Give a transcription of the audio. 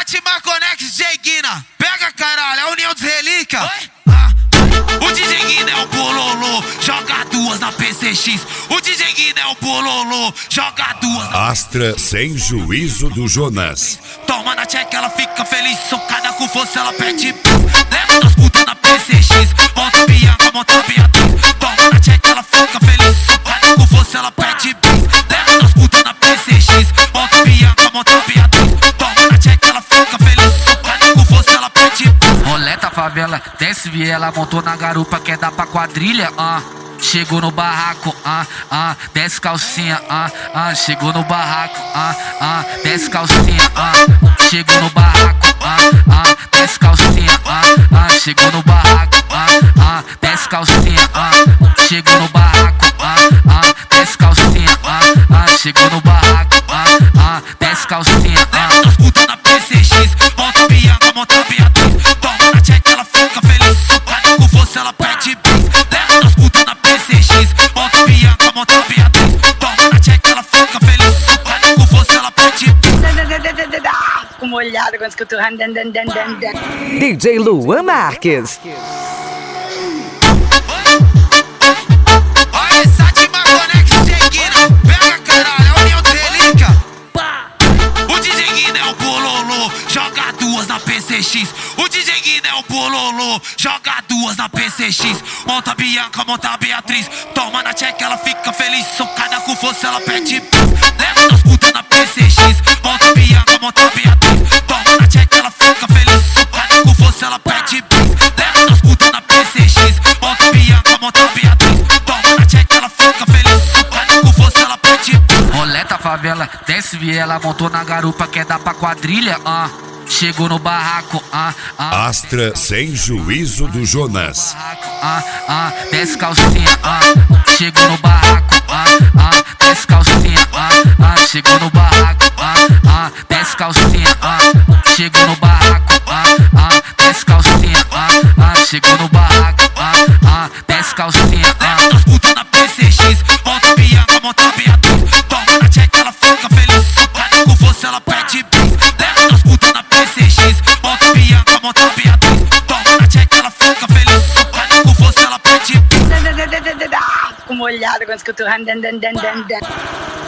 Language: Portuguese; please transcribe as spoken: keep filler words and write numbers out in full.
Sátima Conex, D J Guina. Pega, caralho, a união dos relíquias. Ah, o D J Guina é o bololô, joga duas na P C X. O D J Guina é o bololô, joga duas na Astra sem juízo do Jonas. Toma na tcheca, ela fica feliz. Socada com força, ela pede paz. Leva das putas na P C X. Monta Bianca, monta Beatriz. Toma na tcheca, ela fica feliz. Socada com força, ela pede paz. Leva das putas na P C X. Monta Bianca, monta Beatriz. Toma na tcheca, ela fica feliz. Socada com força, ela pede paz. Roleta favela, desce viela, montou na garupa, quer dar pra quadrilha, ah. Chegou no barraco, ah, ah, desce calcinha, ah, ah, chegou no barraco, ah, ah, desce calcinha, ah, chegou no barraco, ah, ah, desce calcinha, ah, ah, chegou no barraco, ah, ah, desce calcinha, ah, chegou no barraco, ah, ah, desce calcinha, ah, ah, chegou no barraco, ah, ah, desce calcinha, ah. Leva das putas na P C X, monta Bianca, monta Beatriz. Toma na tcheca, ela fica feliz. Socada com força, ela pede bis. Leva das putas na P C X, monta Bianca, monta Beatriz. Toma na tcheca, ela fica feliz. Socada com força, ela pede bis. Fico molhada quando escuto ran, dan, dan, dan, dan, dan. D J Luan Marques. Olha essa Sátima Conex, D J Guina. Pega, caralho, a união dos relíquias. O D J Guina é o bololô, joga duas na P C X. O D J Guina é o bololô, joga duas na P C X. Monta Bianca, monta Beatriz. Toma na tcheca, ela fica feliz. Socada com força, ela pede paz. Leva das putas na P C X. Monta Bianca, monta Beatriz. Toma na tcheca, ela fica feliz. Socada com força, ela pede paz. Leva das putas na P C X. Monta Bianca, monta Beatriz. Toma na tcheca, ela fica feliz. Socada com força, ela pede paz. Roleta favela, desce viela, montou na garupa, quer dar pra quadrilha, ah. Chegou no barraco, ah, ah. Astra sem juízo do Jonas. Ah, ah, desce calcinha, ah. Chegou no barraco, ah, ah, desce calcinha, ah, ah. Chegou no barraco, ah, ah, desce calcinha, ah. Chegou no barraco, ah, ah, desce calcinha, ah, ah. Chegou no barraco, ah, ah, desce calcinha, ah. Leva das putas na P C X. Monta Bianca, monta Beatriz. Toma na tcheca, ela fica feliz. Socada com força, ela pede bis. Leva das putas na P C X. Monta Bianca, monta Beatriz. Toma na tcheca, ela fica feliz. Socada com força, ela pede bis. Fico molhada quando escuto ran, dan, dan, dan, dan, dan.